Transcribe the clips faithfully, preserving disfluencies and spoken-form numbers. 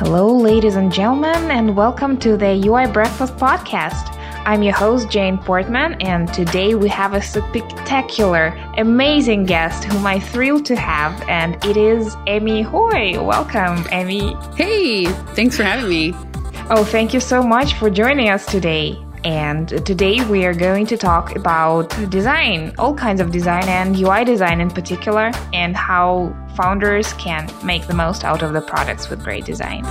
Hello, ladies and gentlemen, and welcome to the U I Breakfast Podcast. I'm your host, Jane Portman, and today we have a spectacular, amazing guest whom I'm thrilled to have, and it is Amy Hoy. Welcome, Amy. Hey, thanks for having me. Oh, thank you so much for joining us today. And today we are going to talk about design, all kinds of design and U I design in particular, and how founders can make the most out of the products with great design.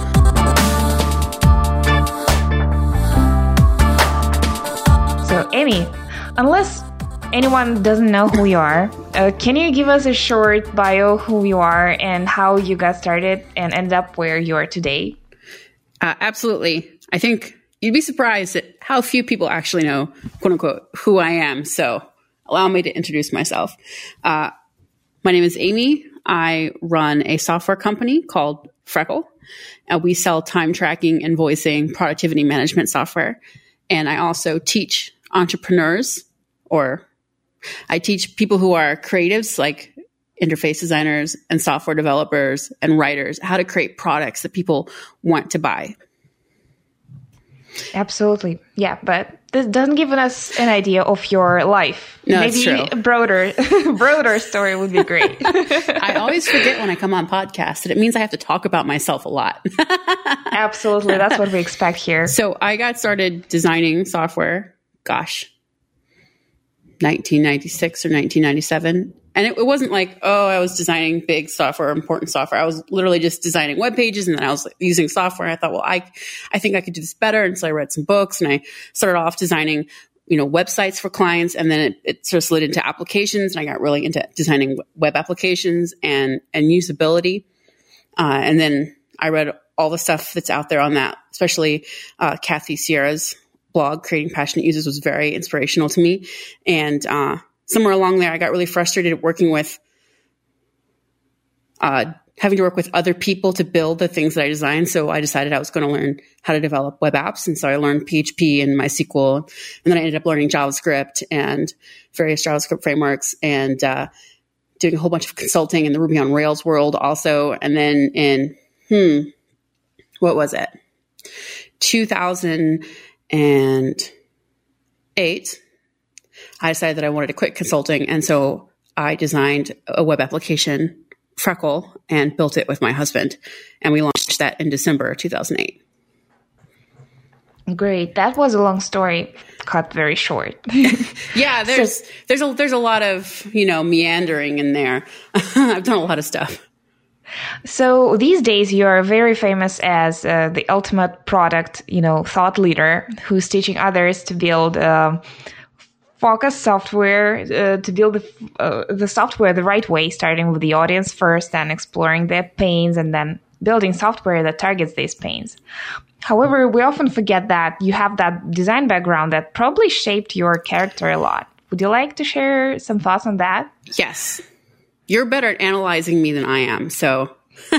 So, Amy, unless anyone doesn't know who you are, uh, can you give us a short bio who you are and how you got started and ended up where you are today? Uh, absolutely. I think you'd be surprised at how few people actually know, quote unquote, who I am. So allow me to introduce myself. Uh, my name is Amy. I run a software company called Freckle. And we sell time tracking, invoicing, productivity management software. And I also teach entrepreneurs, or I teach people who are creatives like interface designers and software developers and writers how to create products that people want to buy. Absolutely. Yeah, but this doesn't give us an idea of your life. No, Maybe true. a broader, broader story would be great. I always forget when I come on podcasts that it means I have to talk about myself a lot. Absolutely. That's what we expect here. So I got started designing software, gosh, nineteen ninety-six or nineteen ninety-seven. And it, it wasn't like, oh, I was designing big software, important software. I was literally just designing web pages, and then I was using software. And I thought, well, I, I think I could do this better. And so I read some books, and I started off designing, you know, websites for clients. And then it, it sort of slid into applications, and I got really into designing web applications and, and usability. Uh, and then I read all the stuff that's out there on that, especially uh, Kathy Sierra's blog, Creating Passionate Users, was very inspirational to me. And, uh, somewhere along there, I got really frustrated working with, uh, having to work with other people to build the things that I designed. So I decided I was going to learn how to develop web apps. And so I learned P H P and MySQL. And then I ended up learning JavaScript and various JavaScript frameworks, and, uh, doing a whole bunch of consulting in the Ruby on Rails world also. And then in, hmm, what was it? two thousand eight, I decided that I wanted to quit consulting. And so I designed a web application, Freckle, and built it with my husband. And we launched that in December two thousand eight. Great. That was a long story, cut very short. Yeah, there's so, there's a there's a lot of, you know, meandering in there. I've done a lot of stuff. So these days you are very famous as uh, the ultimate product, you know, thought leader who's teaching others to build uh, focused software, uh, to build the, uh, the software the right way, starting with the audience first and exploring their pains, and then building software that targets these pains. However, we often forget that you have that design background that probably shaped your character a lot. Would you like to share some thoughts on that? Yes. You're better at analyzing me than I am. So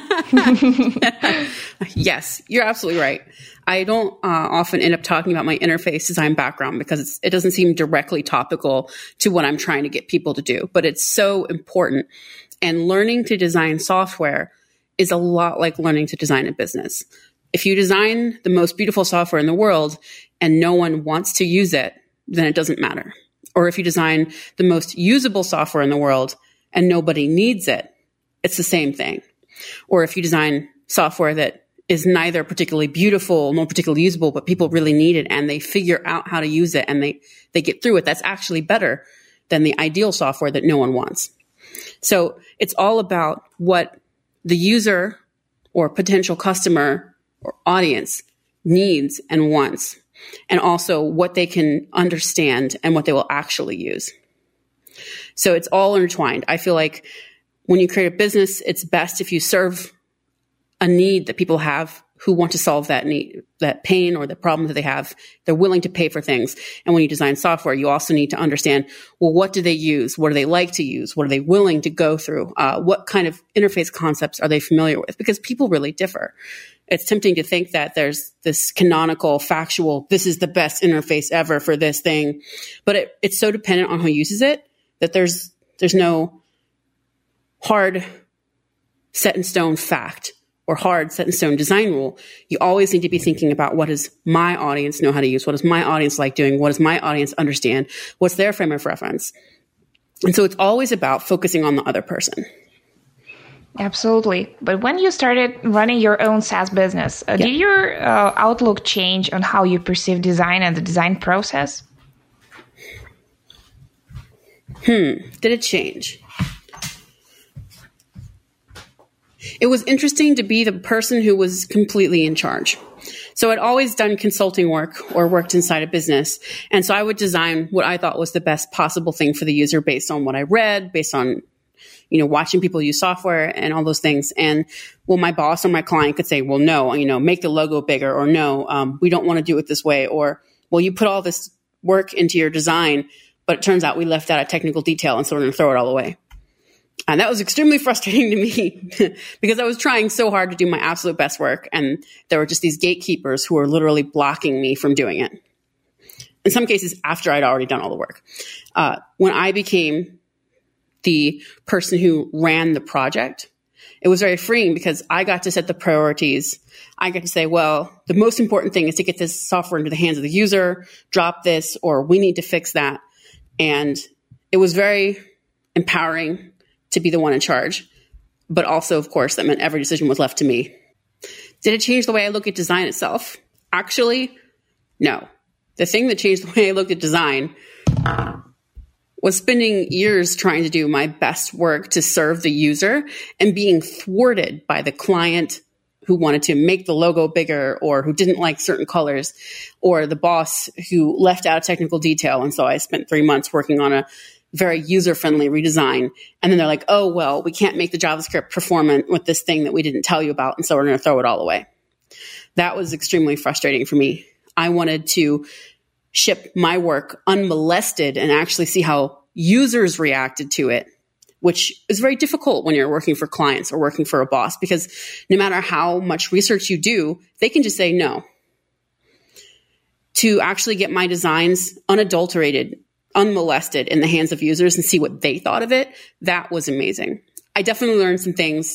yes, you're absolutely right. I don't uh, often end up talking about my interface design background because it's, it doesn't seem directly topical to what I'm trying to get people to do, but it's so important. And learning to design software is a lot like learning to design a business. If you design the most beautiful software in the world and no one wants to use it, then it doesn't matter. Or if you design the most usable software in the world and nobody needs it, it's the same thing. Or if you design software that is neither particularly beautiful nor particularly usable, but people really need it and they figure out how to use it and they, they get through it, that's actually better than the ideal software that no one wants. So it's all about what the user or potential customer or audience needs and wants, and also what they can understand and what they will actually use. So it's all intertwined. I feel like when you create a business, it's best if you serve a need that people have who want to solve that need, that pain or the problem that they have. They're willing to pay for things. And when you design software, you also need to understand, well, what do they use? What do they like to use? What are they willing to go through? Uh, what kind of interface concepts are they familiar with? Because people really differ. It's tempting to think that there's this canonical, factual, this is the best interface ever for this thing. But it, it's so dependent on who uses it that there's there's no hard set in stone fact or hard set in stone design rule. You always need to be thinking about, what does my audience know how to use? What does my audience like doing? What does my audience understand? What's their frame of reference? And so it's always about focusing on the other person. Absolutely. But when you started running your own SaaS business, uh, yeah. did your uh, outlook change on how you perceive design and the design process? Hmm. Did it change? It was interesting to be the person who was completely in charge. So I'd always done consulting work or worked inside a business. And so I would design what I thought was the best possible thing for the user based on what I read, based on, you know, watching people use software and all those things. And well, my boss or my client could say, well, no, you know, make the logo bigger, or no, um, we don't want to do it this way. Or, well, you put all this work into your design, but it turns out we left out a technical detail, and so we're going to throw it all away. And that was extremely frustrating to me because I was trying so hard to do my absolute best work. And there were just these gatekeepers who were literally blocking me from doing it. In some cases, after I'd already done all the work. Uh, when I became the person who ran the project, it was very freeing because I got to set the priorities. I got to say, well, the most important thing is to get this software into the hands of the user, drop this, or we need to fix that. And it was very empowering to be the one in charge. But also, of course, that meant every decision was left to me. Did it change the way I look at design itself? Actually, no. The thing that changed the way I looked at design was spending years trying to do my best work to serve the user and being thwarted by the client who wanted to make the logo bigger, or who didn't like certain colors, or the boss who left out a technical detail. And so I spent three months working on a very user-friendly redesign. And then they're like, oh, well, we can't make the JavaScript performant with this thing that we didn't tell you about, and so we're going to throw it all away. That was extremely frustrating for me. I wanted to ship my work unmolested and actually see how users reacted to it, which is very difficult when you're working for clients or working for a boss, because no matter how much research you do, they can just say no. To actually get my designs unadulterated, unmolested in the hands of users and see what they thought of it, that was amazing. I definitely learned some things.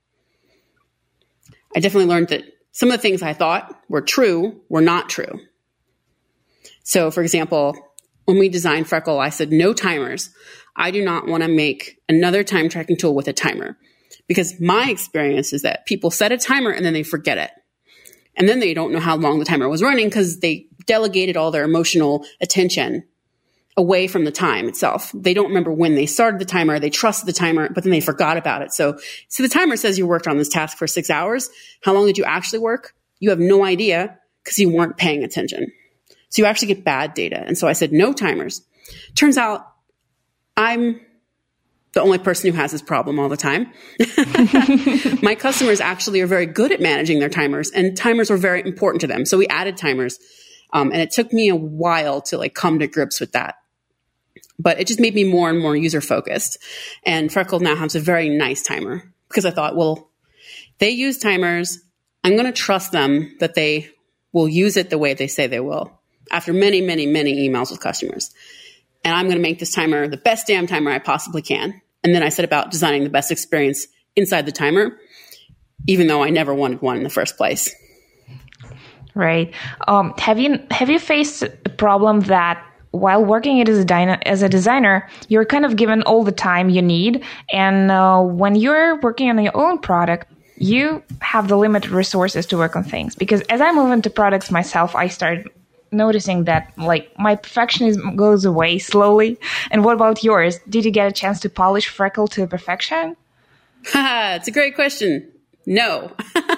I definitely learned that some of the things I thought were true were not true. So, for example, when we designed Freckle, I said no timers. I do not want to make another time tracking tool with a timer, because my experience is that people set a timer and then they forget it. And then they don't know how long the timer was running because they delegated all their emotional attention away from the time itself. They don't remember when they started the timer. They trusted the timer, but then they forgot about it. So, so the timer says you worked on this task for six hours. How long did you actually work? You have no idea because you weren't paying attention. So you actually get bad data. And so I said, no timers. Turns out I'm the only person who has this problem all the time. My customers actually are very good at managing their timers, and timers were very important to them. So we added timers. Um, and it took me a while to like come to grips with that. But it just made me more and more user focused. And Freckle now has a very nice timer, because I thought, well, they use timers. I'm going to trust them that they will use it the way they say they will, after many, many, many emails with customers. And I'm going to make this timer the best damn timer I possibly can. And then I set about designing the best experience inside the timer, even though I never wanted one in the first place. Right. Um, have you have you faced a problem that while working as a, dyna- as a designer, you're kind of given all the time you need, and uh, when you're working on your own product, you have the limited resources to work on things? Because as I move into products myself, I started noticing that like my perfectionism goes away slowly. And what about yours? Did you get a chance to polish Freckle to perfection? It's a great question. No.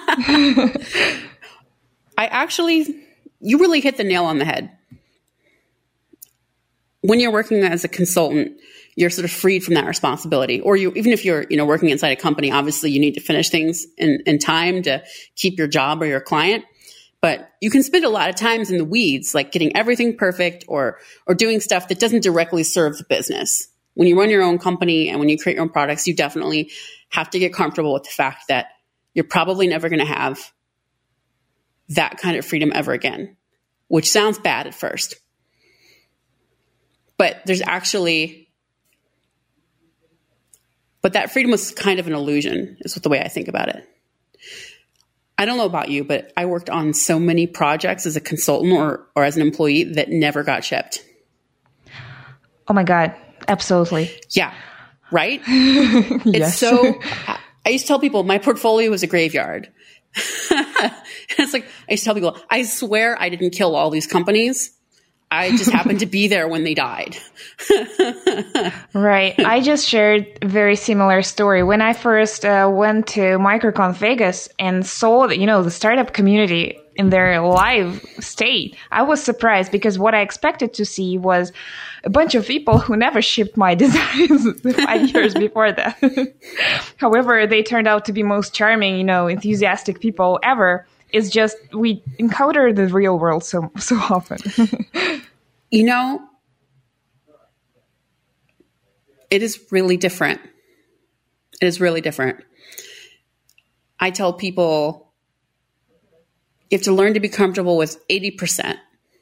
I actually, you really hit the nail on the head. When you're working as a consultant, you're sort of freed from that responsibility. Or you, even if you're, you know, working inside a company, obviously you need to finish things in, in time to keep your job or your client. But you can spend a lot of times in the weeds, like getting everything perfect or, or doing stuff that doesn't directly serve the business. When you run your own company and when you create your own products, you definitely have to get comfortable with the fact that you're probably never going to have that kind of freedom ever again, which sounds bad at first. But there's actually, but that freedom was kind of an illusion, is the way I think about it. I don't know about you, but I worked on so many projects as a consultant or, or as an employee that never got shipped. Oh my God. Absolutely. Yeah. Right? Yes. It's so, I used to tell people my portfolio was a graveyard. It's like, I used to tell people, I swear I didn't kill all these companies. I just happened to be there when they died. Right. I just shared a very similar story. When I first uh, went to MicroConf Vegas and saw, you know, the startup community in their live state, I was surprised because what I expected to see was a bunch of people who never shipped my designs five years before that. However, they turned out to be most charming, you know, enthusiastic people ever. It's just we encounter the real world so so often. You know, it is really different. It is really different. I tell people you have to learn to be comfortable with eighty percent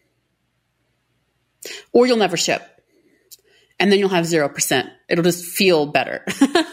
or you'll never ship. And then you'll have zero percent. It'll just feel better.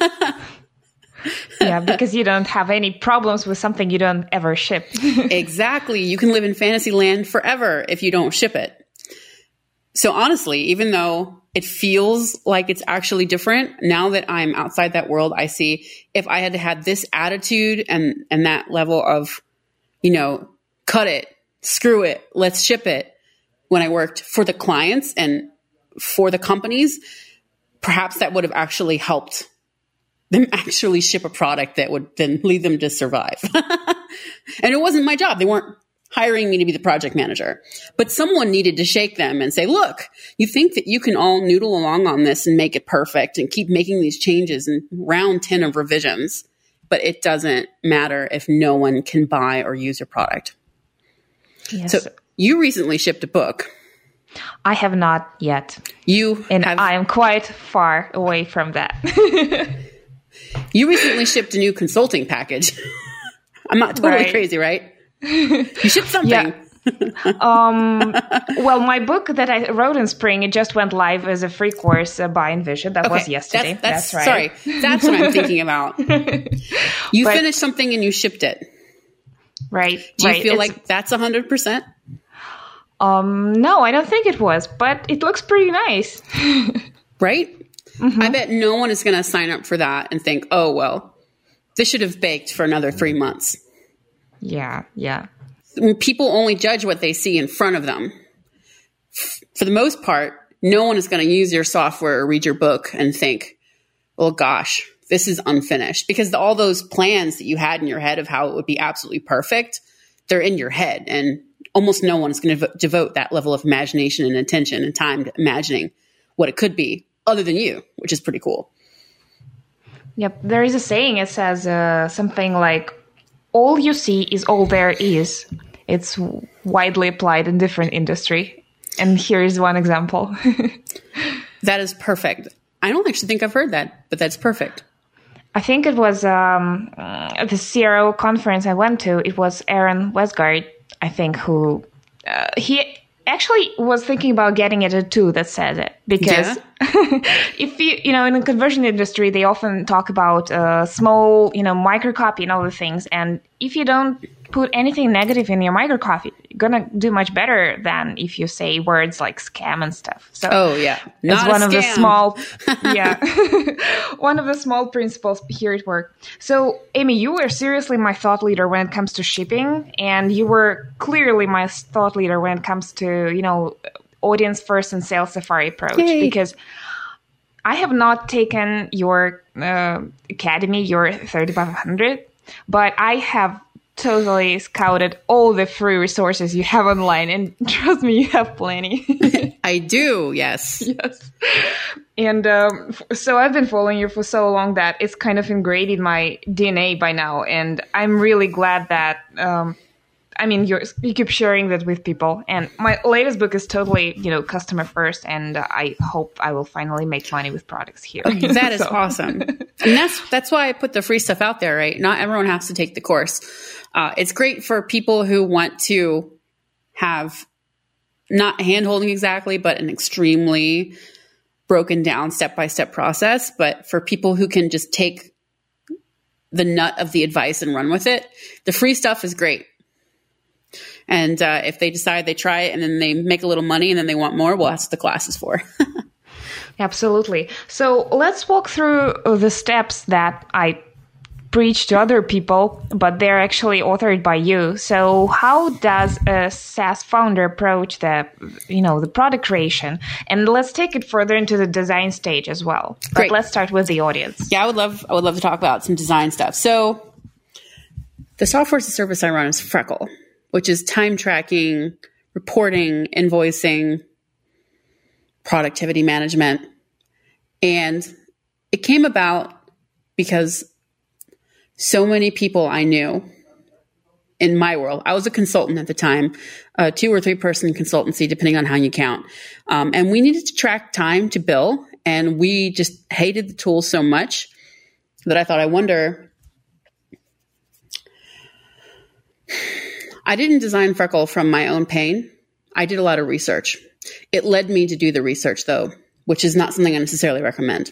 Yeah, because you don't have any problems with something you don't ever ship. Exactly. You can live in fantasy land forever if you don't ship it. So honestly, even though it feels like it's actually different, now that I'm outside that world, I see if I had had this attitude and, and that level of, you know, cut it, screw it, let's ship it when I worked for the clients and for the companies, perhaps that would have actually helped them actually ship a product that would then lead them to survive. And it wasn't my job. They weren't hiring me to be the project manager, but someone needed to shake them and say, look, you think that you can all noodle along on this and make it perfect and keep making these changes in round ten of revisions, but it doesn't matter if no one can buy or use your product. Yes. So you recently shipped a book. I have not yet. You and have, I am quite far away from that. You recently shipped a new consulting package. I'm not totally right. crazy, right? You shipped something. Yeah. um, well, my book that I wrote in spring, it just went live as a free course uh, by Envision. That okay. was yesterday. That's, that's, that's right. Sorry. That's what I'm thinking about. You but, finished something and you shipped it. Right. Do you right. feel it's, like that's one hundred percent? Um, no, I don't think it was, but it looks pretty nice. Right? Mm-hmm. I bet no one is going to sign up for that and think, oh, well, this should have baked for another three months. Yeah, yeah. People only judge what they see in front of them. For the most part, no one is going to use your software or read your book and think, oh, gosh, this is unfinished. Because all those plans that you had in your head of how it would be absolutely perfect, they're in your head. And almost no one is going to devote that level of imagination and attention and time to imagining what it could be other than you, which is pretty cool. Yep. There is a saying, it says uh, something like, all you see is all there is. It's widely applied in different industry. And here's one example. That is perfect. I don't actually think I've heard that, but that's perfect. I think it was um, at the C R O conference I went to. It was Aaron Westgard, I think, who uh, he actually was thinking about getting it a two that says it. Because yeah. if you, you know, in the conversion industry, they often talk about uh, small, you know, microcopy and other things. And if you don't put anything negative in your microcopy, you're going to do much better than if you say words like scam and stuff. So oh, yeah. Not it's one of the small, yeah, one of the small principles here at work. So, Amy, you were seriously my thought leader when it comes to shipping, and you were clearly my thought leader when it comes to, you know, audience first and sales safari approach. Yay. Because I have not taken your uh, academy, your thirty-five hundred, but I have totally scouted all the free resources you have online, and trust me, you have plenty. I do, yes. Yes. And um, so I've been following you for so long that it's kind of ingrained in my D N A by now, and I'm really glad that, um, I mean, you're, you keep sharing that with people. And my latest book is totally, you know, customer first, and uh, I hope I will finally make money with products here. That is so awesome. And that's that's why I put the free stuff out there, right? Not everyone has to take the course. Uh, it's great for people who want to have not hand-holding exactly, but an extremely broken down step-by-step process. But for people who can just take the nut of the advice and run with it. The free stuff is great. And uh, if they decide they try it and then they make a little money and then they want more, well, that's what the class is for. Absolutely. So let's walk through the steps that I preach to other people, but they're actually authored by you. So how does a SaaS founder approach the, you know, the product creation? And let's take it further into the design stage as well. Great. But let's start with the audience. Yeah, I would love, I would love to talk about some design stuff. So the software as a service I run is Freckle, which is time tracking, reporting, invoicing, productivity management. And it came about because so many people I knew in my world, I was a consultant at the time, a two or three person consultancy, depending on how you count. Um, and we needed to track time to bill. And we just hated the tool so much that I thought, I wonder, I didn't design Freckle from my own pain. I did a lot of research. It led me to do the research, though, which is not something I necessarily recommend.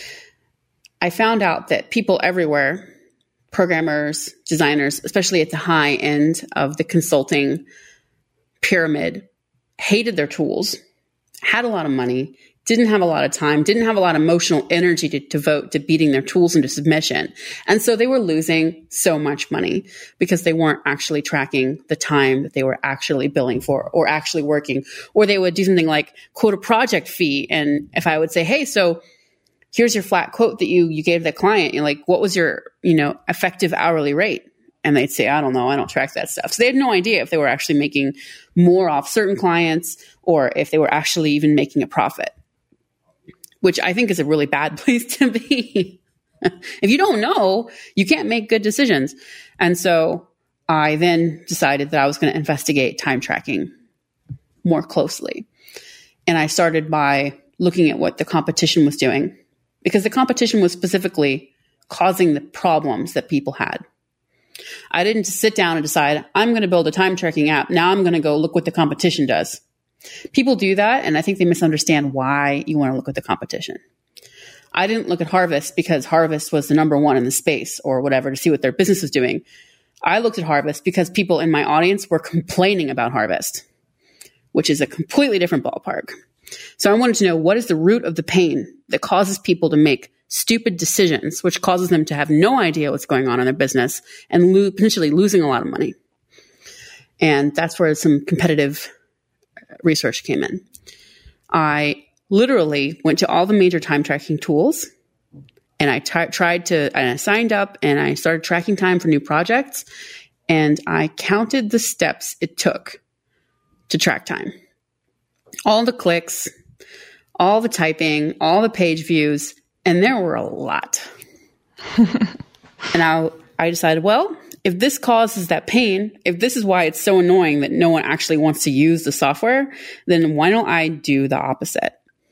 I found out that people everywhere, programmers, designers, especially at the high end of the consulting pyramid, hated their tools, had a lot of money, didn't have a lot of time, didn't have a lot of emotional energy to devote to beating their tools into submission. And so they were losing so much money because they weren't actually tracking the time that they were actually billing for or actually working. Or they would do something like quote a project fee. And if I would say, hey, so here's your flat quote that you, you gave the client, you're like, what was your, you know, effective hourly rate? And they'd say, I don't know. I don't track that stuff. So they had no idea if they were actually making more off certain clients or if they were actually even making a profit, which I think is a really bad place to be. If you don't know, you can't make good decisions. And so I then decided that I was going to investigate time tracking more closely. And I started by looking at what the competition was doing, because the competition was specifically causing the problems that people had. I didn't just sit down and decide, I'm going to build a time tracking app. Now I'm going to go look what the competition does. People do that, and I think they misunderstand why you want to look at the competition. I didn't look at Harvest because Harvest was the number one in the space or whatever to see what their business was doing. I looked at Harvest because people in my audience were complaining about Harvest, which is a completely different ballpark. So I wanted to know, what is the root of the pain that causes people to make stupid decisions, which causes them to have no idea what's going on in their business and lo- potentially losing a lot of money. And that's where some competitive research came in. I literally went to all the major time tracking tools and I t- tried to, and I signed up and I started tracking time for new projects, and I counted the steps it took to track time. All the clicks, all the typing, all the page views, and there were a lot. And I, I decided, well, if this causes that pain, if this is why it's so annoying that no one actually wants to use the software, then why don't I do the opposite?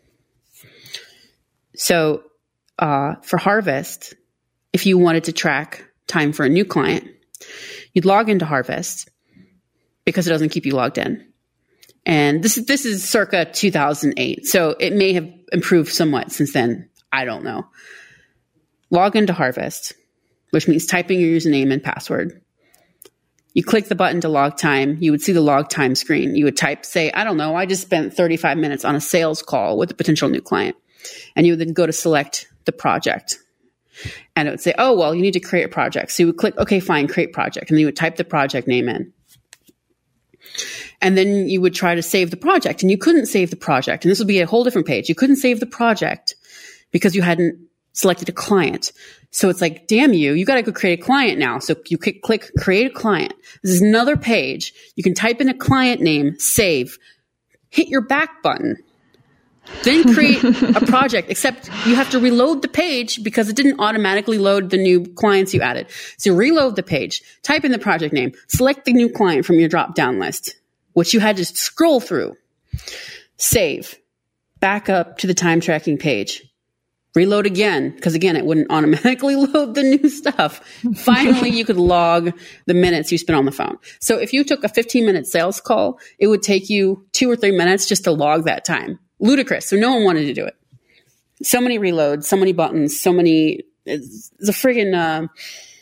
So uh, for Harvest, if you wanted to track time for a new client, you'd log into Harvest because it doesn't keep you logged in. And this is, this is circa two thousand eight. So it may have improved somewhat since then. I don't know. Log into Harvest, which means typing your username and password. You click the button to log time. You would see the log time screen. You would type, say, I don't know, I just spent thirty-five minutes on a sales call with a potential new client. And you would then go to select the project. And it would say, oh, well, you need to create a project. So you would click, okay, fine, create project. And then you would type the project name in. And then you would try to save the project, and you couldn't save the project. And this would be a whole different page. You couldn't save the project because you hadn't selected a client. So it's like, damn you, you got to go create a client now. So you click, click create a client. This is another page. You can type in a client name, save, hit your back button, then create a project, except you have to reload the page because it didn't automatically load the new clients you added. So reload the page, type in the project name, select the new client from your drop-down list, which you had to scroll through, save, back up to the time tracking page, reload again, because again, it wouldn't automatically load the new stuff. Finally, you could log the minutes you spent on the phone. So if you took a fifteen minute sales call, it would take you two or three minutes just to log that time. Ludicrous. So no one wanted to do it. So many reloads, so many buttons, so many, it's, it's a friggin', uh,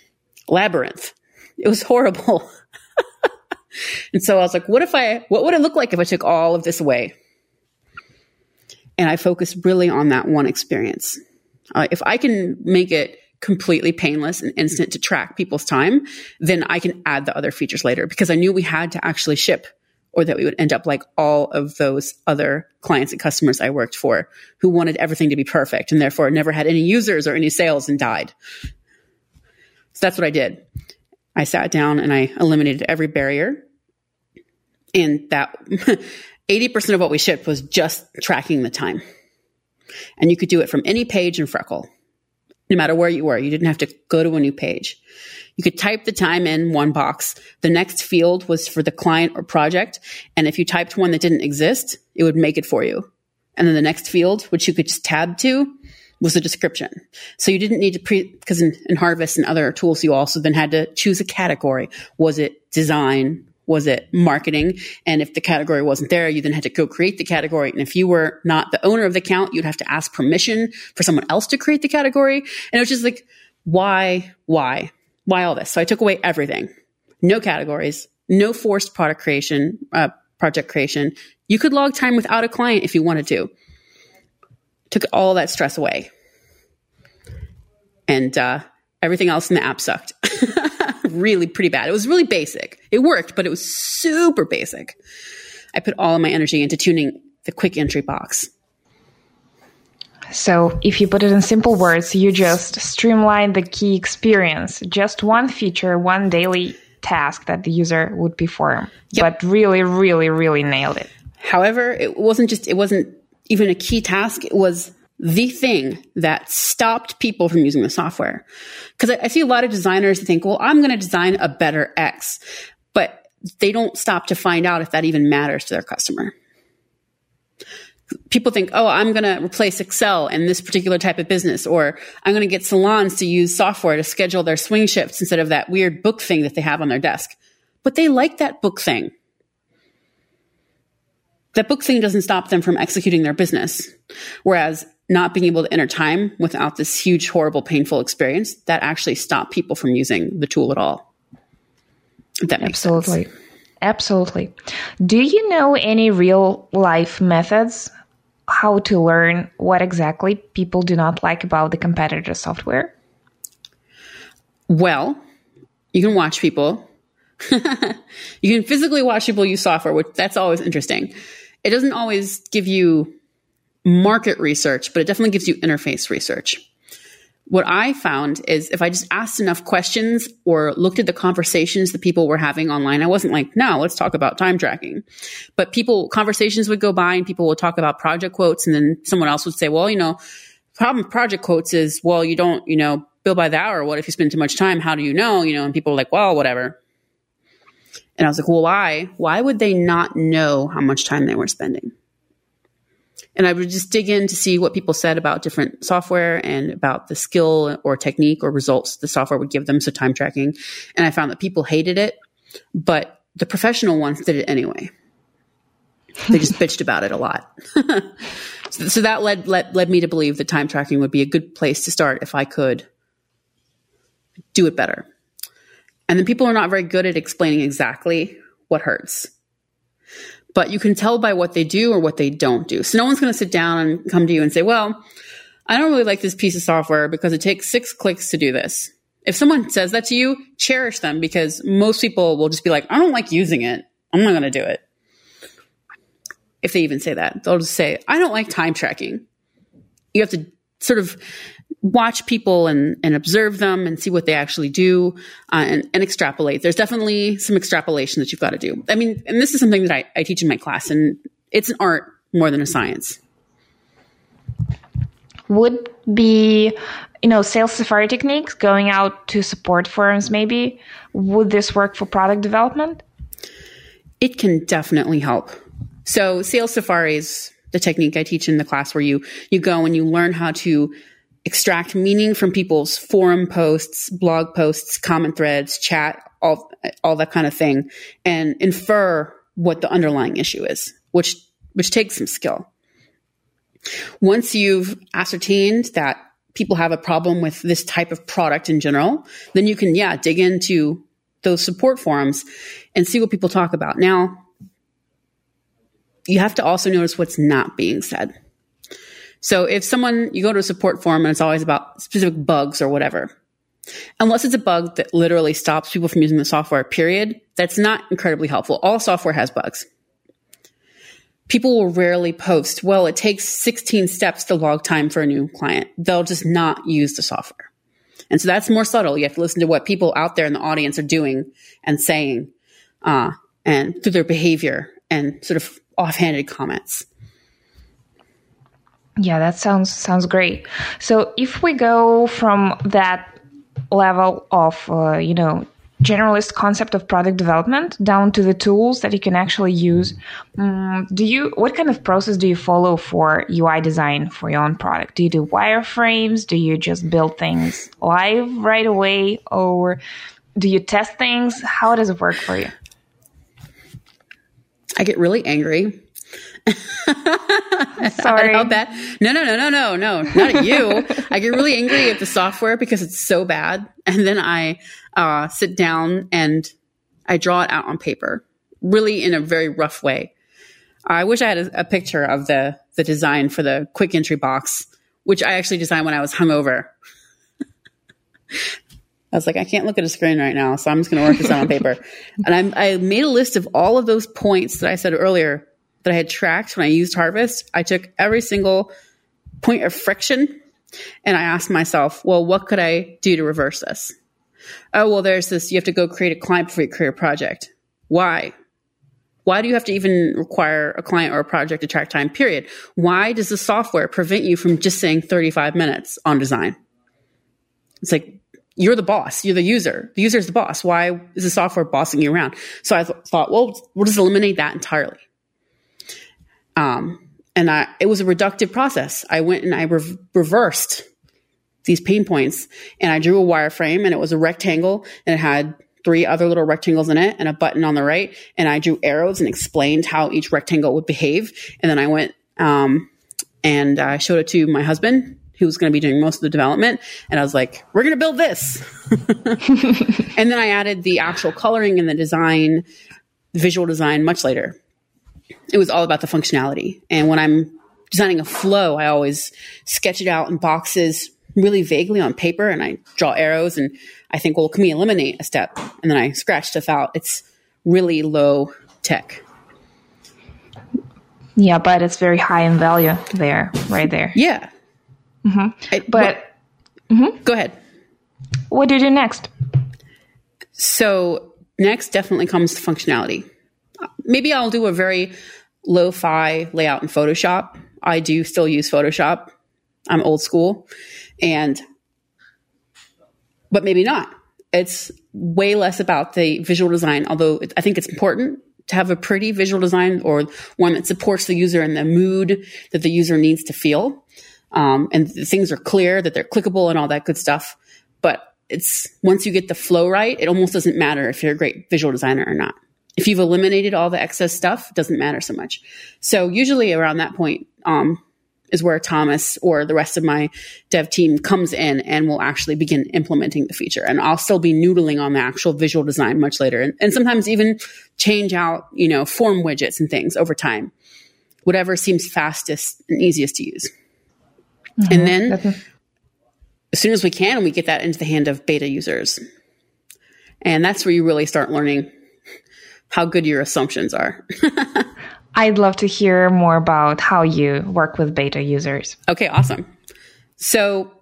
labyrinth. It was horrible. And so I was like, what if I, what would it look like if I took all of this away? And I focused really on that one experience. Uh, if I can make it completely painless and instant to track people's time, then I can add the other features later, because I knew we had to actually ship, or that we would end up like all of those other clients and customers I worked for who wanted everything to be perfect and therefore never had any users or any sales and died. So that's what I did. I sat down and I eliminated every barrier. And that eighty percent of what we shipped was just tracking the time. And you could do it from any page in Freckle, no matter where you were. You didn't have to go to a new page. You could type the time in one box. The next field was for the client or project. And if you typed one that didn't exist, it would make it for you. And then the next field, which you could just tab to, was the description. So you didn't need to pre, because in, in Harvest and other tools, you also then had to choose a category. Was it design? Was it marketing? And if the category wasn't there, you then had to go create the category. And if you were not the owner of the account, you'd have to ask permission for someone else to create the category. And it was just like, why, why, why all this? So I took away everything. No categories, no forced product creation, uh, project creation. You could log time without a client if you wanted to. Took all that stress away. And uh, everything else in the app sucked. Really pretty bad. It was really basic. It worked, but it was super basic. I put all of my energy into tuning the quick entry box. So if you put it in simple words, you just streamline the key experience. Just one feature, one daily task that the user would perform. Yep. But really, really, really nailed it. However, it wasn't just, it wasn't even a key task. It was the thing that stopped people from using the software. Because I, I see a lot of designers that think, well, I'm going to design a better X, but they don't stop to find out if that even matters to their customer. People think, oh, I'm going to replace Excel in this particular type of business, or I'm going to get salons to use software to schedule their swing shifts instead of that weird book thing that they have on their desk. But they like that book thing. That book thing doesn't stop them from executing their business. Whereas not being able to enter time without this huge, horrible, painful experience, that actually stopped people from using the tool at all. If that makes Absolutely. sense. Absolutely. Do you know any real life methods how to learn what exactly people do not like about the competitor software? Well, you can watch people. You can physically watch people use software, which that's always interesting. It doesn't always give you market research, but it definitely gives you interface research. What I found is if I just asked enough questions or looked at the conversations that people were having online, I wasn't like, no, let's talk about time tracking. But people, conversations would go by and people would talk about project quotes. And then someone else would say, well, you know, the problem with project quotes is, well, you don't, you know, bill by the hour. What if you spend too much time? How do you know? You know, and people were like, well, whatever. And I was like, well, why? Why would they not know how much time they were spending? And I would just dig in to see what people said about different software and about the skill or technique or results the software would give them, so time tracking. And I found that people hated it, but the professional ones did it anyway. They just bitched about it a lot. so, so that led, led led me to believe that time tracking would be a good place to start if I could do it better. And then people are not very good at explaining exactly what hurts. But you can tell by what they do or what they don't do. So no one's going to sit down and come to you and say, well, I don't really like this piece of software because it takes six clicks to do this. If someone says that to you, cherish them, because most people will just be like, I don't like using it. I'm not going to do it. If they even say that, they'll just say, I don't like time tracking. You have to sort of watch people and, and observe them and see what they actually do uh, and, and extrapolate. There's definitely some extrapolation that you've got to do. I mean, and this is something that I, I teach in my class, and it's an art more than a science. Would be, you know, sales safari techniques, going out to support firms maybe, would this work for product development? It can definitely help. So sales safari is the technique I teach in the class where you, you go and you learn how to extract meaning from people's forum posts, blog posts, comment threads, chat, all, all that kind of thing, and infer what the underlying issue is, which, which takes some skill. Once you've ascertained that people have a problem with this type of product in general, then you can, yeah, dig into those support forums and see what people talk about. Now, you have to also notice what's not being said. So if someone, you go to a support forum and it's always about specific bugs or whatever, unless it's a bug that literally stops people from using the software, period, that's not incredibly helpful. All software has bugs. People will rarely post, well, it takes sixteen steps to log time for a new client. They'll just not use the software. And so that's more subtle. You have to listen to what people out there in the audience are doing and saying, uh, and through their behavior and sort of offhanded comments. Yeah, that sounds sounds great. So if we go from that level of, uh, you know, generalist concept of product development down to the tools that you can actually use, um, do you, what kind of process do you follow for U I design for your own product? Do you do wireframes? Do you just build things live right away? Or do you test things? How does it work for you? I get really angry. Sorry. How bad? No, no, no, no, no, no, not at you. I get really angry at the software because it's so bad. And then I uh, sit down and I draw it out on paper, really in a very rough way. I wish I had a, a picture of the, the design for the quick entry box, which I actually designed when I was hungover. I was like, I can't look at a screen right now, so I'm just going to work this out on paper. And I, I made a list of all of those points that I said earlier that I had tracked when I used Harvest. I took every single point of friction and I asked myself, well, what could I do to reverse this? Oh, well, there's this, you have to go create a client before you create a project. Why? Why do you have to even require a client or a project to track time, period? Why does the software prevent you from just saying thirty-five minutes on design? It's like, you're the boss. You're the user. The user is the boss. Why is the software bossing you around? So I th- thought, well, we'll just eliminate that entirely. Um, and I, it was a reductive process. I went and I re- reversed these pain points and I drew a wireframe and it was a rectangle and it had three other little rectangles in it and a button on the right. And I drew arrows and explained how each rectangle would behave. And then I went, um, and I showed it to my husband, who was going to be doing most of the development. And I was like, we're going to build this. And then I added the actual coloring and the design, visual design much later. It was all about the functionality. And when I'm designing a flow, I always sketch it out in boxes really vaguely on paper and I draw arrows and I think, well, can we eliminate a step? And then I scratch stuff out. It's really low tech. Yeah, but it's very high in value there, right there. Yeah. Mm-hmm. I, but what, mm-hmm. Go ahead. What do you do next? So next definitely comes to functionality. Maybe I'll do a very lo-fi layout in Photoshop. I do still use Photoshop. I'm old school. And, but maybe not. It's way less about the visual design, although it, I think it's important to have a pretty visual design or one that supports the user and the mood that the user needs to feel. Um, and the things are clear, that they're clickable and all that good stuff. But it's, once you get the flow right, it almost doesn't matter if you're a great visual designer or not. If you've eliminated all the excess stuff, it doesn't matter so much. So usually around that point, um, is where Thomas or the rest of my dev team comes in and will actually begin implementing the feature. And I'll still be noodling on the actual visual design much later. And, and sometimes even change out, you know, form widgets and things over time. Whatever seems fastest and easiest to use. Mm-hmm. And then okay. as soon as we can, we get that into the hand of beta users. And that's where you really start learning how good your assumptions are. I'd love to hear more about how you work with beta users. Okay, awesome. So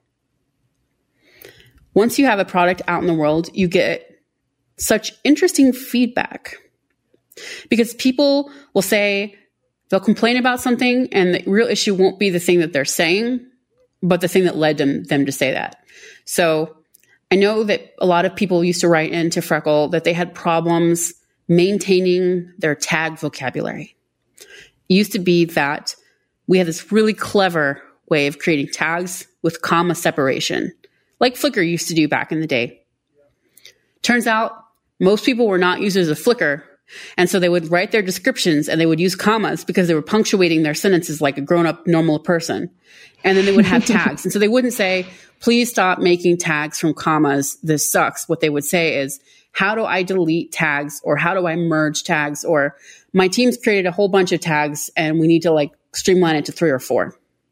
once you have a product out in the world, you get such interesting feedback because people will say, they'll complain about something and the real issue won't be the thing that they're saying, but the thing that led them, them to say that. So I know that a lot of people used to write into Freckle that they had problems maintaining their tag vocabulary. It used to be that we had this really clever way of creating tags with comma separation, like Flickr used to do back in the day. Turns out most people were not users of Flickr And so they would write their descriptions and they would use commas because they were punctuating their sentences like a grown-up normal person. And then they would have tags. And so they wouldn't say, please stop making tags from commas. This sucks. What they would say is, how do I delete tags, or how do I merge tags, or my team's created a whole bunch of tags and we need to like streamline it to three or four.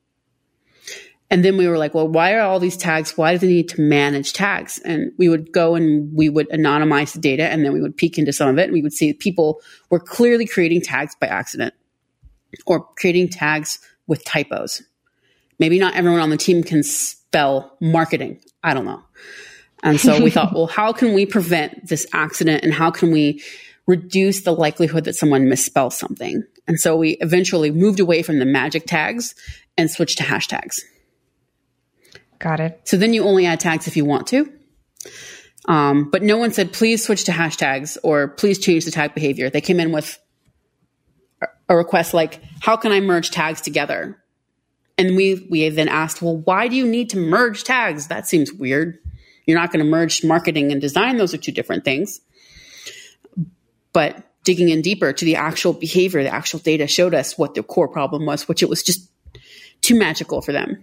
And then we were like, well, why are all these tags? Why do they need to manage tags? And we would go and we would anonymize the data, and then we would peek into some of it, and we would see that people were clearly creating tags by accident or creating tags with typos. Maybe not everyone on the team can spell marketing. I don't know. And so we thought, well, how can we prevent this accident, and how can we reduce the likelihood that someone misspells something? And so we eventually moved away from the magic tags and switched to hashtags. Got it. So then you only add tags if you want to. Um, but no one said, please switch to hashtags or please change the tag behavior. They came in with a request like, how can I merge tags together? And we, we then asked, well, why do you need to merge tags? That seems weird. You're not going to merge marketing and design. Those are two different things. But digging in deeper to the actual behavior, the actual data showed us what the core problem was, which it was just too magical for them.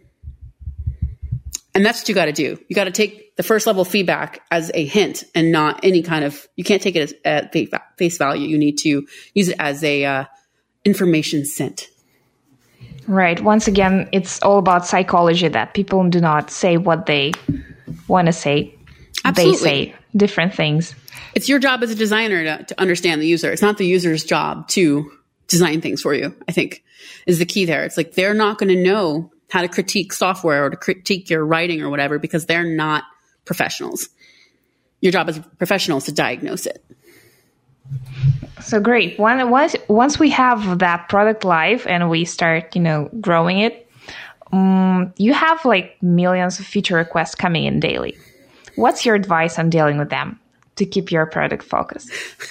And that's what you got to do. You got to take the first level feedback as a hint and not any kind of, you can't take it as, at face value. You need to use it as a uh, information sent. Right. Once again, it's all about psychology, that people do not say what they want to say. Absolutely. They say different things. It's your job as a designer to, to understand the user. It's not the user's job to design things for you, I think, is the key there. It's like they're not going to know how to critique software or to critique your writing or whatever, because they're not professionals. Your job as a professional is to diagnose it. So great. One, once, once we have that product live and we start, you know, growing it, um, you have like millions of feature requests coming in daily. What's your advice on dealing with them to keep your product focused?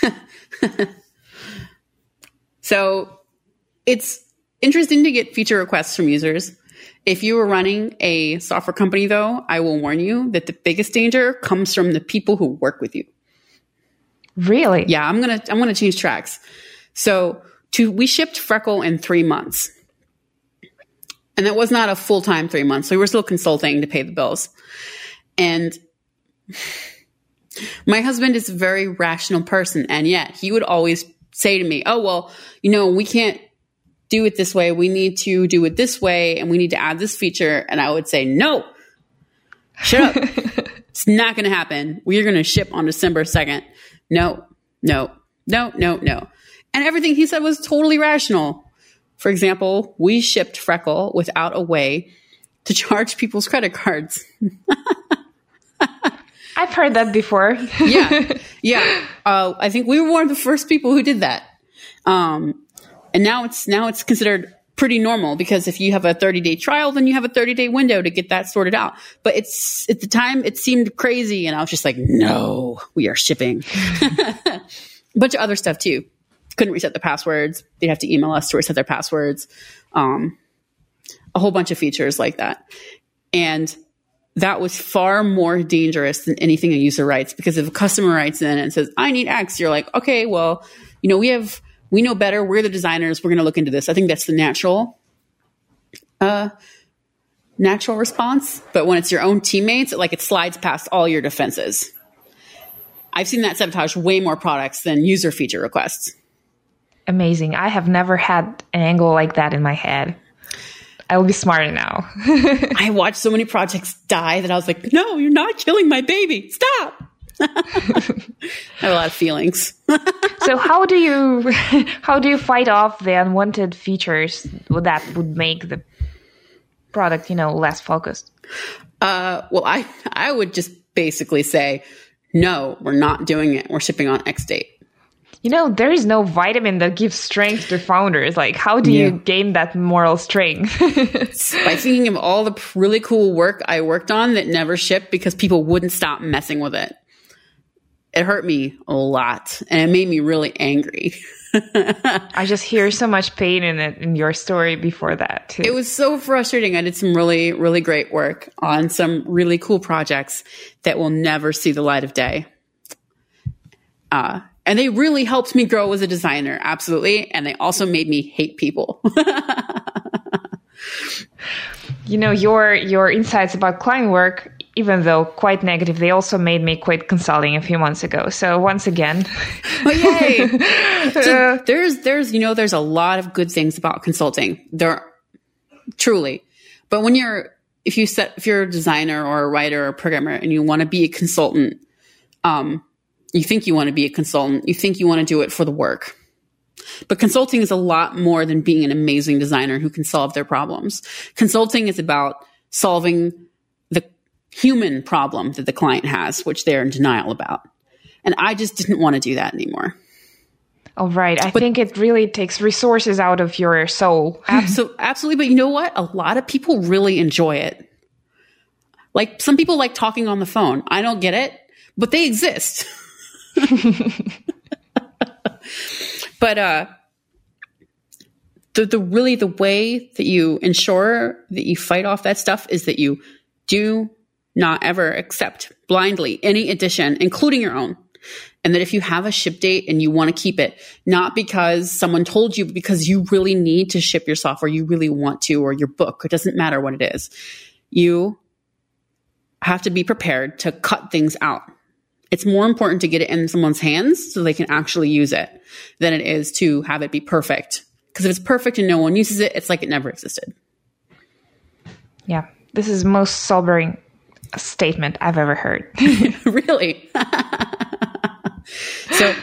So it's interesting to get feature requests from users. If you were running a software company, though, I will warn you that the biggest danger comes from the people who work with you. Really? Yeah, I'm gonna I'm gonna change tracks. So to we shipped Freckle in three months, and that was not a full time three months. So we were still consulting to pay the bills. And my husband is a very rational person, and yet he would always say to me, "Oh well, you know, we can't do it this way. We need to do it this way, and we need to add this feature." And I would say, "No, shut up. It's not going to happen. We're going to ship on December second. No, no, no, no, no." And everything he said was totally rational. For example, we shipped Freckle without a way to charge people's credit cards. I've heard that before. yeah. Yeah. Uh, I think we were one of the first people who did that. Um, and now it's, now it's considered pretty normal, because if you have a thirty day trial, then you have a thirty day window to get that sorted out. But it's, at the time it seemed crazy. And I was just like, no, we are shipping. A bunch of other stuff too. Couldn't reset the passwords. They'd have to email us to reset their passwords. Um, a whole bunch of features like that. And that was far more dangerous than anything a user writes, because if a customer writes in and says, I need X, you're like, okay, well, you know, we have, we know better. We're the designers. We're going to look into this. I think that's the natural, uh, natural response. But when it's your own teammates, it, like it slides past all your defenses. I've seen that sabotage way more products than user feature requests. Amazing. I have never had an angle like that in my head. I will be smarter now. I watched so many projects die that I was like, no, you're not killing my baby. Stop. I have a lot of feelings. So how do you how do you fight off the unwanted features that would make the product, you know, less focused? Uh, well, I I would just basically say, no, we're not doing it. We're shipping on X date. You know, there is no vitamin that gives strength to founders. Like, how do yeah. you gain that moral strength? By thinking of all the really cool work I worked on that never shipped because people wouldn't stop messing with it. It hurt me a lot, and it made me really angry. I just hear so much pain in it in your story before that, too. It was so frustrating. I did some really, really great work on some really cool projects that will never see the light of day. Uh, And they really helped me grow as a designer. Absolutely. And they also made me hate people. You know, your your insights about client work, even though quite negative, they also made me quit consulting a few months ago. So once again, oh yay! So there's there's you know there's a lot of good things about consulting. There, truly, but when you're if you set if you're a designer or a writer or a programmer and you want to be a consultant, um, you think you want to be a consultant, you think you want to do it for the work. But consulting is a lot more than being an amazing designer who can solve their problems. Consulting is about solving the human problem that the client has, which they're in denial about. And I just didn't want to do that anymore. Oh, right. I but, think it really takes resources out of your soul. Absolutely. Absolutely. But you know what? A lot of people really enjoy it. Like some people like talking on the phone. I don't get it, but they exist. But uh, the the really the way that you ensure that you fight off that stuff is that you do not ever accept blindly any addition, including your own. And that if you have a ship date and you want to keep it, not because someone told you, but because you really need to ship your software, you really want to, or your book, it doesn't matter what it is, you have to be prepared to cut things out. It's more important to get it in someone's hands so they can actually use it than it is to have it be perfect. Because if it's perfect and no one uses it, it's like it never existed. Yeah, this is the most sobering statement I've ever heard. Really? So,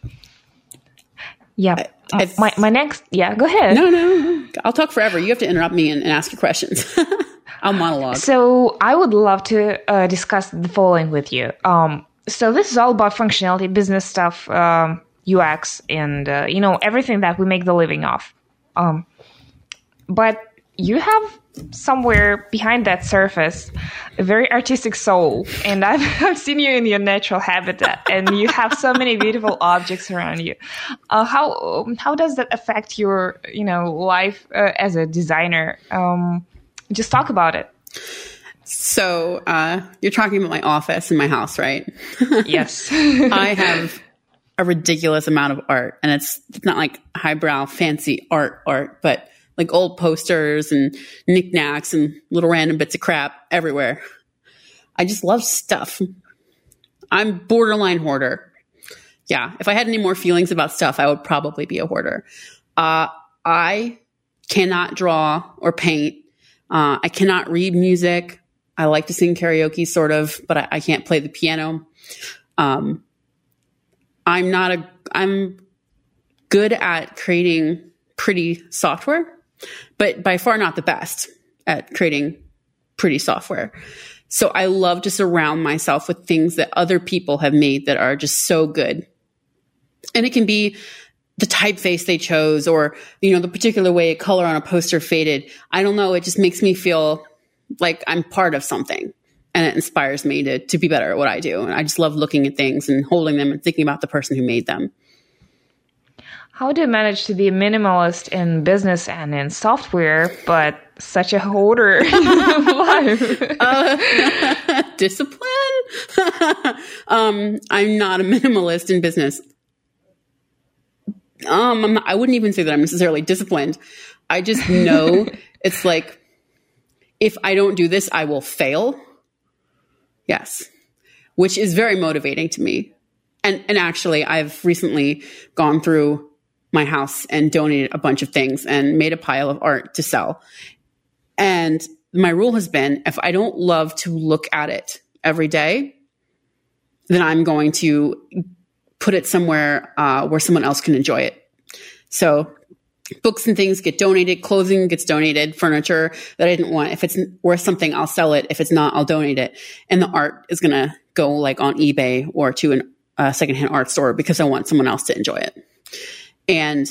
yeah. Uh, my my next, yeah, go ahead. No, no, I'll talk forever. You have to interrupt me and, and ask your questions. I'll monologue. So I would love to uh, discuss the following with you. Um, So this is all about functionality, business stuff, um, U X, and, uh, you know, everything that we make the living off. Um, but you have somewhere behind that surface a very artistic soul. And I've, I've seen you in your natural habitat, and you have so many beautiful objects around you. Uh, how how does that affect your, you know, life uh, as a designer? Um, just talk about it. So uh, you're talking about my office in my house, right? Yes. I have a ridiculous amount of art, and it's, it's not like highbrow, fancy art art, but like old posters and knickknacks and little random bits of crap everywhere. I just love stuff. I'm borderline hoarder. Yeah, if I had any more feelings about stuff, I would probably be a hoarder. Uh, I cannot draw or paint. Uh, I cannot read music. I like to sing karaoke, sort of, but I, I can't play the piano. Um, I'm not a, I'm good at creating pretty software, but by far not the best at creating pretty software. So I love to surround myself with things that other people have made that are just so good. And it can be the typeface they chose, or, you know, the particular way a color on a poster faded. I don't know. It just makes me feel like I'm part of something, and it inspires me to, to be better at what I do. And I just love looking at things and holding them and thinking about the person who made them. How do you manage to be a minimalist in business and in software, but such a hoarder in life? uh, discipline? um, I'm not a minimalist in business. Um, I'm not, I wouldn't even say that I'm necessarily disciplined. I just know it's like, if I don't do this, I will fail. Yes. Which is very motivating to me. And and actually, I've recently gone through my house and donated a bunch of things and made a pile of art to sell. And my rule has been, if I don't love to look at it every day, then I'm going to put it somewhere uh, where someone else can enjoy it. So books and things get donated, clothing gets donated, furniture that I didn't want. If it's worth something, I'll sell it. If it's not, I'll donate it. And the art is going to go like on eBay or to a uh, secondhand art store because I want someone else to enjoy it. And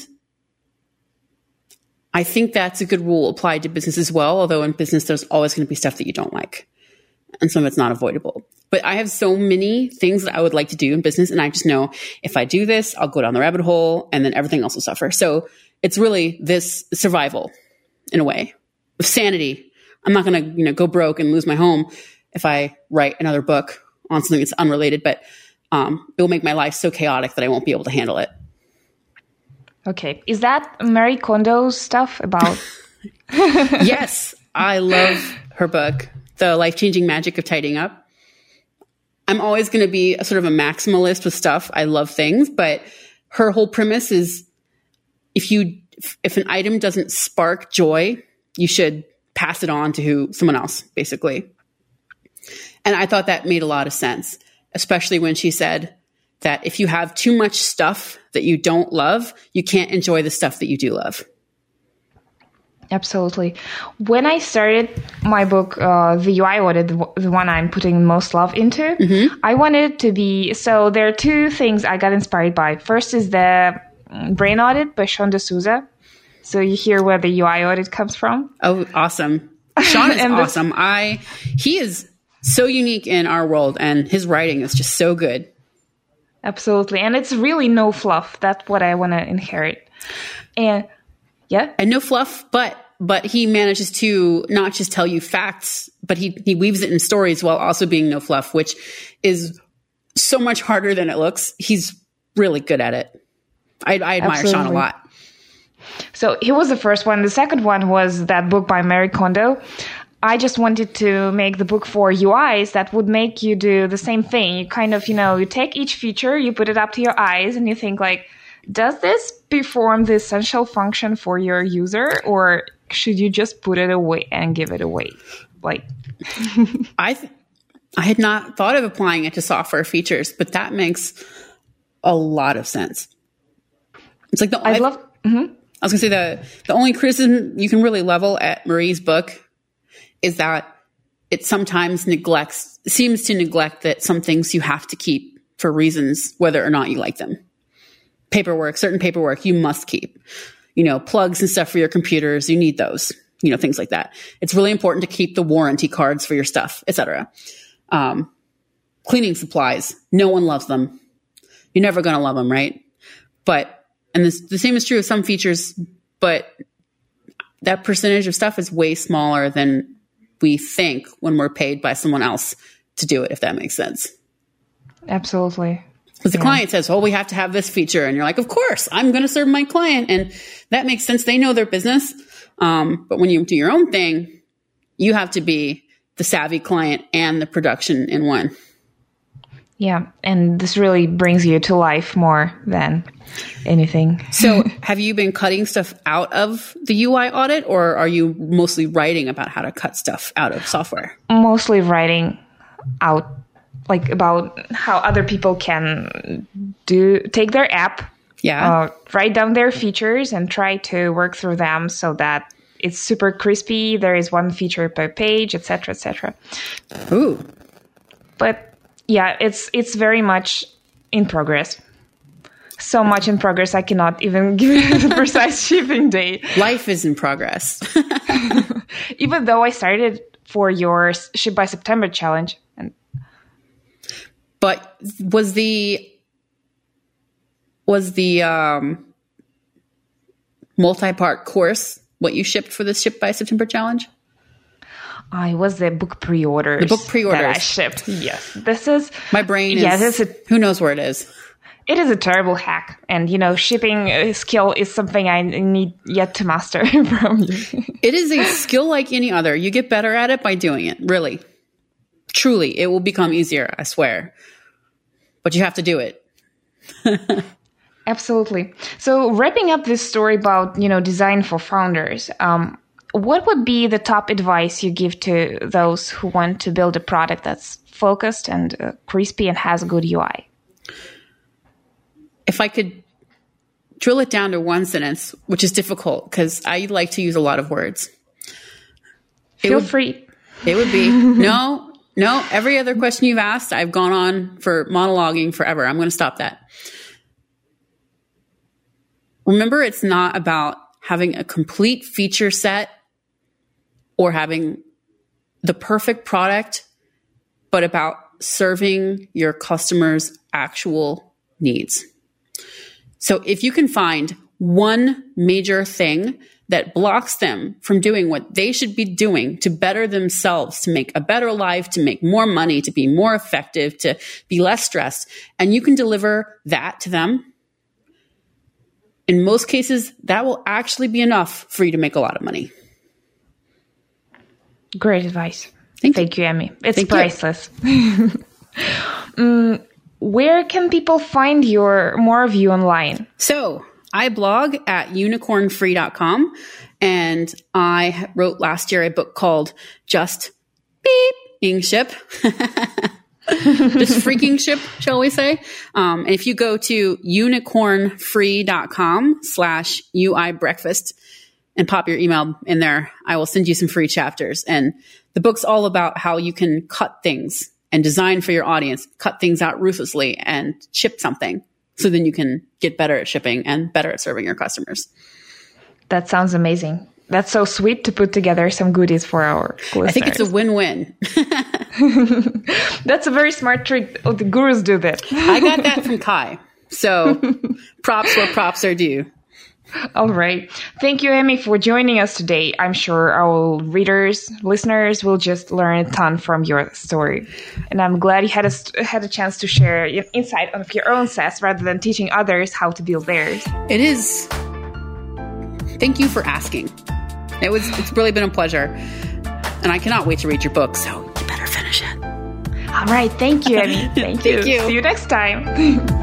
I think that's a good rule applied to business as well. Although in business, there's always going to be stuff that you don't like, and some of it's not avoidable. But I have so many things that I would like to do in business. And I just know if I do this, I'll go down the rabbit hole, and then everything else will suffer. So it's really this survival in a way of sanity. I'm not going to, you know, go broke and lose my home if I write another book on something that's unrelated, but um, it will make my life so chaotic that I won't be able to handle it. Okay. Is that Marie Kondo's stuff about? Yes. I love her book, The Life-Changing Magic of Tidying Up. I'm always going to be a sort of a maximalist with stuff. I love things, but her whole premise is if you, if an item doesn't spark joy, you should pass it on to who, someone else, basically. And I thought that made a lot of sense, especially when she said that if you have too much stuff that you don't love, you can't enjoy the stuff that you do love. Absolutely. When I started my book, uh, the U I audit, the, the one I'm putting most love into, mm-hmm. I wanted it to be, so there are two things I got inspired by. First is the Brain Audit by Sean D'Souza. So you hear where the U I audit comes from. Oh, awesome. Sean is awesome. I, he is so unique in our world, and his writing is just so good. Absolutely. And it's really no fluff. That's what I want to inherit. And yeah. And no fluff, but but he manages to not just tell you facts, but he, he weaves it in stories while also being no fluff, which is so much harder than it looks. He's really good at it. I, I admire Absolutely. Sean a lot. So he was the first one. The second one was that book by Marie Kondo. I just wanted to make the book for U Is that would make you do the same thing. You kind of, you know, you take each feature, you put it up to your eyes, and you think like, does this perform the essential function for your user, or should you just put it away and give it away? Like, I, th- I had not thought of applying it to software features, but that makes a lot of sense. It's like the I love. Mm-hmm. I was gonna say the the only criticism you can really level at Marie's book is that it sometimes neglects, seems to neglect that some things you have to keep for reasons whether or not you like them. Paperwork, certain paperwork you must keep. You know, plugs and stuff for your computers, you need those. You know, things like that. It's really important to keep the warranty cards for your stuff, et cetera. Um, cleaning supplies, no one loves them. You're never going to love them, right? But, and this, the same is true of some features, but that percentage of stuff is way smaller than we think when we're paid by someone else to do it, if that makes sense. Absolutely. Because the yeah. client says, oh, we have to have this feature. And you're like, of course, I'm going to serve my client. And that makes sense. They know their business. Um, but when you do your own thing, you have to be the savvy client and the production in one. Yeah. And this really brings you to life more than anything. So have you been cutting stuff out of the U I audit, or are you mostly writing about how to cut stuff out of software? Mostly writing out. Like about how other people can do take their app, yeah, uh, write down their features and try to work through them so that it's super crispy. There is one feature per page, et cetera, et cetera. Ooh, but yeah, it's it's very much in progress. So much in progress, I cannot even give you the precise shipping date. Life is in progress. Even though I started for your Ship by September challenge. And But was the was the um, multi-part course what you shipped for the Ship by September challenge? I was the book pre-orders. The book pre-orders that I shipped. Yes, this is my brain. Yeah, is, this is who knows where it is. It is a terrible hack, and you know, shipping skill is something I need yet to master from you. It is a skill like any other. You get better at it by doing it. Really. Truly, it will become easier, I swear. But you have to do it. Absolutely. So wrapping up this story about, you know, design for founders, um, what would be the top advice you give to those who want to build a product that's focused and uh, crispy and has a good U I? If I could drill it down to one sentence, which is difficult because I like to use a lot of words. Feel would, free. It would be, no. No, every other question you've asked, I've gone on for monologuing forever. I'm going to stop that. Remember, it's not about having a complete feature set or having the perfect product, but about serving your customers' actual needs. So if you can find one major thing that blocks them from doing what they should be doing to better themselves, to make a better life, to make more money, to be more effective, to be less stressed. And you can deliver that to them. In most cases, that will actually be enough for you to make a lot of money. Great advice. Thank, Thank you. you, Emmy. It's Thank priceless. um, where can people find your more of you online? So I blog at unicorn free dot com, and I wrote last year a book called Just Beep Ship. Just freaking ship, shall we say. Um, and if you go to unicorn free dot com slash U I breakfast and pop your email in there, I will send you some free chapters. And the book's all about how you can cut things and design for your audience, cut things out ruthlessly and ship something. So then you can get better at shipping and better at serving your customers. That sounds amazing. That's so sweet to put together some goodies for our listeners. I think it's a win-win. That's a very smart trick. Oh, the gurus do that. I got that from Kai. So props where props are due. All right. Thank you, Emmy, for joining us today. I'm sure our readers, listeners will just learn a ton from your story. And I'm glad you had a, had a chance to share your insight of your own S A S rather than teaching others how to build theirs. It is. Thank you for asking. It was. It's really been a pleasure. And I cannot wait to read your book, so you better finish it. All right. Thank you, Emmy. Thank, Thank you. you. See you next time.